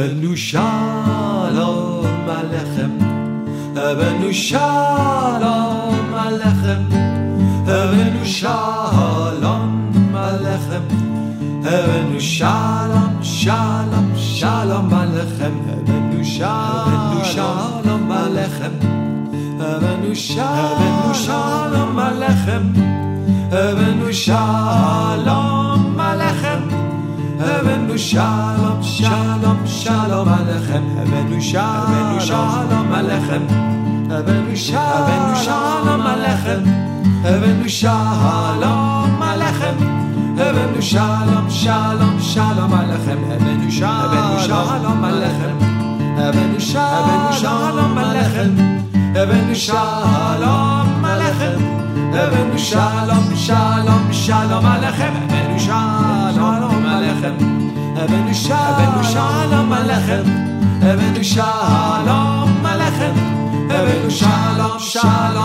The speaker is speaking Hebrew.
הבאנו שלום עליכם, הבאנו שלום עליכם, הבאנו שלום עליכם, הבאנו שלום, שלום, שלום עליכם, הבאנו שלום עליכם, הבאנו שלום עליכם, הבאנו שלום עליכם, הבאנו שלום, שלום, שלום עליכם, הבאנו שלום עליכם, הבאנו שלום עליכם, הבאנו שלום עליכם, הבאנו שלום, שלום, שלום עליכם, הבאנו שלום עליכם, הבאנו שלום עליכם, הבאנו שלום עליכם, הבאנו שלום, שלום, שלום עליכם, הבאנו שלום עליכם, הבאנו שלום עליכם, הבאנו שלום עליכם, הבאנו שלום, שלום,